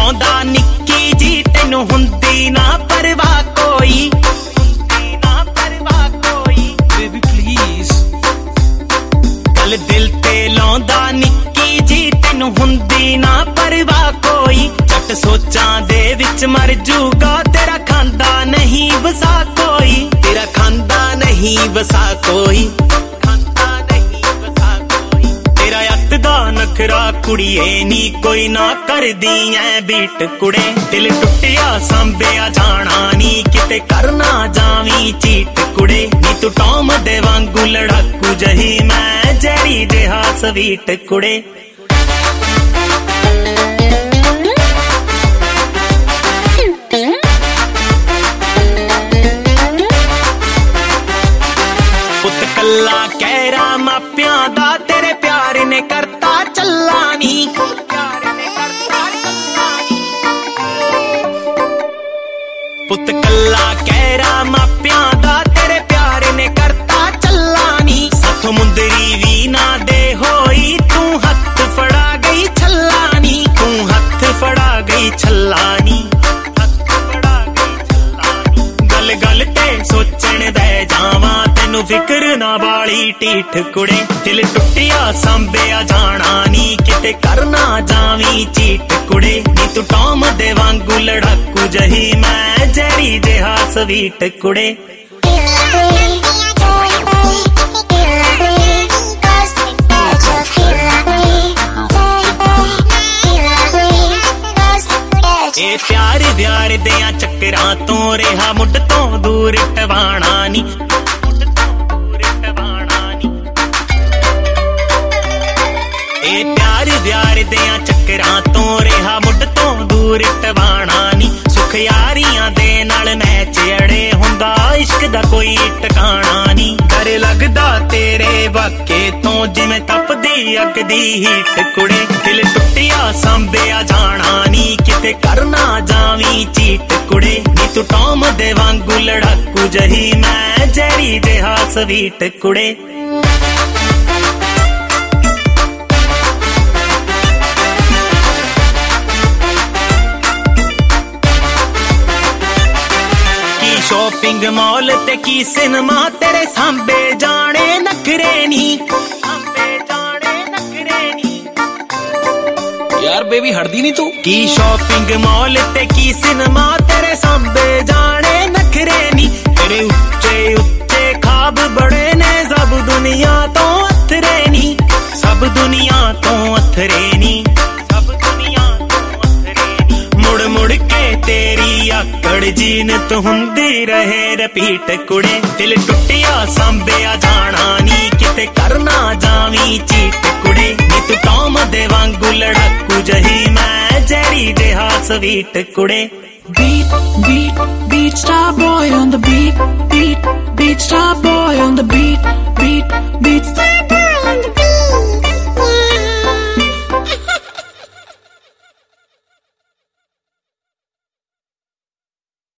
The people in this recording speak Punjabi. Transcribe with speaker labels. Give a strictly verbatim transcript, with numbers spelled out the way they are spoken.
Speaker 1: ਲਾਉਂਦਾ ਨਿੱਕੀ ਜੀ ਤੈਨੂੰ ਹੁੰਦੀ ਨਾ ਪਰਵਾਹ ਕੋਈ ਹੁੰਦੀ ਨਾ ਪਰਵਾਹ ਕੋਈ
Speaker 2: ਬੇਬੀ ਪਲੀਜ਼
Speaker 1: ਗੱਲ ਦਿਲ ਤੇ ਲਾਉਂਦਾ ਨਿੱਕੀ ਜੀ ਤੈਨੂੰ ਹੁੰਦੀ ਨਾ ਪਰਵਾਹ ਕੋਈ ਝੱਟ ਸੋਚਾਂ ਦੇ ਵਿੱਚ ਮਰ ਜੂਗਾ ਤੇਰਾ ਖਾਂਦਾ ਨਹੀਂ ਵਸਾ ਕੋਈ ਤੇਰਾ ਖਾਂਦਾ ਨਹੀਂ ਵਸਾ ਕੋਈ ਖਾਂਦਾ ਨਹੀਂ ਵਸਾ ਕੋਈ ਤੇਰਾ ਅੱਤ ਦਾ ਨਖਰਾ ਕੁੜੀਏ ਨੀ ਕੋਈ ਨਾ ਕਰਦੀ ਐ ਬੀਟ ਕੁੜੇ ਦਿਲ ਟੁੱਟਿਆ ਸਾਂਭਿਆ ਜਾਣਾ ਨੀ ਕਿਤੇ ਕਰਨਾ ਜਾਵੀਂ ਚੀਟ ਕੁੜੇ ਨੀ ਤੂੰ ਟੌਮ ਦੇ ਵਾਂਗੂ ਲੜਾਕੂ ਜਹੀ ਮੈਂ ਜੈਰੀ ਜਿਹਾ ਸਵੀਟ ਕੁੜੇ ਕੱਲਾ ਕਹਿਰਾ ਮਾਪਿਆਂ ਦਾ ਤੇਰੇ ਪਿਆਰ ਨੇ ਕਰਤਾ ਚੱਲਾ ਨੀ ਪਿਆਰ ਨੇ ਕਰਤਾ ਚੱਲਾ ਨੀ ਪੁੱਤ ਕੱਲਾ ਕਹਿਰਾ ਮਾਪਿਆਂ ਦਾ ਤੇਰੇ ਪਿਆਰ ਨੇ ਕਰਤਾ ਚੱਲਾ ਨੀ ਸਾਥੋਂ ਮੁੰਦਰੀ ਵੀ ਨਾ ਦੇ ਹੋਈ ਤੂੰ ਹੱਥ ਫੜਾ ਗਈ ਛੱਲਾ ਨੀ ਤੂੰ ਹੱਥ ਫੜਾ ਗਈ ਛੱਲਾ ਨੀ ਹੱਥ ਫੜਾ ਗਈ ਛੱਲਾ ਨੀ ਗੱਲ ਗੱਲ ਤੇ ਸੋਚਣ ਦੇ ਜਾਵਾਂ ਤੈਨੂੰ ਫਿਕਰ ਨਾ ਵਾਲੀ ਢੀਠ ਕੁੜੇ ਦਿਲ ਟੁੱਟਿਆ ਸਾਂਭਿਆ ਜਾਣਾ ਨੀ ਕਿਤੇ ਕਰਨਾ ਜਾਵੀਂ ਚੀਟ ਕੁੜੇ ਨੀ ਤੂੰ ਟੌਮ ਦੇ ਵਾਂਗੂ ਲੜਾਕੂ ਜਹੀ ਮੈਂ ਜੈਰੀ ਜਿਹਾ ਸਵੀਟ ਕੁੜੇ ਇਹ ਪਿਆਰ ਵਿਆਰ ਦਿਆਂ ਚੱਕਰਾਂ ਤੋਂ ਰਿਹਾ ਮੁੱਢ ਤੋਂ ਦੂਰ ਟਵਾਣਾ ਨੀ ਇਹ ਪਿਆਰ ਵਿਆਰ ਦਿਆਂ ਚੱਕਰਾਂ ਤੋਂ ਰਿਹਾ ਮੁੱਢ ਤੋਂ ਦੂਰ ਟਵਾਣਾ ਨੀ ਸੁਖ ਯਾਰੀਆਂ ਦੇ ਨਾਲ ਮੈਚ ਅੜੇ ਹੁੰਦਾ ਇਸ਼ਕ ਦਾ ਕੋਈ ਟਿਕਾਣਾ ਨੀ ਡਰ ਲੱਗਦਾ ਤੇਰੇ ਵਾਕੇ ਤੋਂ ਜਿਵੇਂ ਤਪਦੀ ਅੱਗ ਦੀ ਹੀਟ ਕੁੜੇ ਦਿਲ ਟੁੱਟਿਆ ਸਾਂਭਿਆ ਜਾਣਾ ਨੀ ਕਿਤੇ ਕਰਨਾ ਜਾਵੀਂ ਚੀਟ ਕੁੜੇ ਨੀ ਤੂੰ ਟੌਮ ਦੇ ਵਾਂਗੂ ਲੜਾਕੂ ਜਹੀ ਮੈਂ ਜੈਰੀ ਜਿਹਾ ਸਵੀਟ ਕੁੜੇ ਸ਼ੋਪਿੰਗ ਮਾਲ ਤੇ ਕੀ ਸਿਨੇਮਾ ਤੇਰੇ ਸਾਂਭੇ ਜਾਣੇ ਨਖਰੇ ਨੀ ਸਾਂਭੇ ਜਾਣੇ ਨਖਰੇ ਨੀ
Speaker 2: ਯਾਰ ਬੇਬੀ ਹਟਦੀ ਨਹੀਂ ਤੂੰ
Speaker 1: ਕੀ ਸ਼ੋਪਿੰਗ ਮਾਲ ਤੇ ਕੀ ਸਿਨੇਮਾ ਤੇਰੇ ਸਾਂਭੇ ਜਾਣੇ ਨਖਰੇ ਨੀ ਤੇਰੇ ਉੱਚੇ ਉੱਚੇ ਖਾਬ ਬੜੇ ਨੇ ਸਭ ਦੁਨੀਆ ਤੋਂ ਅਥਰੇ ਨੀ ਸਭ ਦੁਨੀਆ ਤੋਂ ਅਥਰੇ ਨੀ ਸਭ ਦੁਨੀਆ ਤੋਂ ਅਥਰੇ ਨੀ ਮੁੜ ਮੁੜ ਕੇ ਤੇਰੀ ਆਕੜ ਜੀਨਤ ਹੁੰਦੀ ਰਹੇ ਰਪੀਟ ਕੁੜੇ ਦਿਲ ਟੁੱਟਿਆ ਸਾਂਭਿਆ ਜਾਣਾ ਨੀ ਕਿਤੇ ਕਰਨਾ ਜਾਵੀਂ ਚੀਟ ਕੁੜੇ ਨੀ ਤੂੰ ਟੌਮ ਦੇ ਵਾਂਗੂ ਲੜਾਕੂ ਜਹੀ ਮੈਂ ਜੈਰੀ ਜਿਹਾ ਸਵੀਟ ਕੁੜੇ
Speaker 3: Beat, beat, beat star boy on the beat, beat, beat star boy on the beat, beat, beat.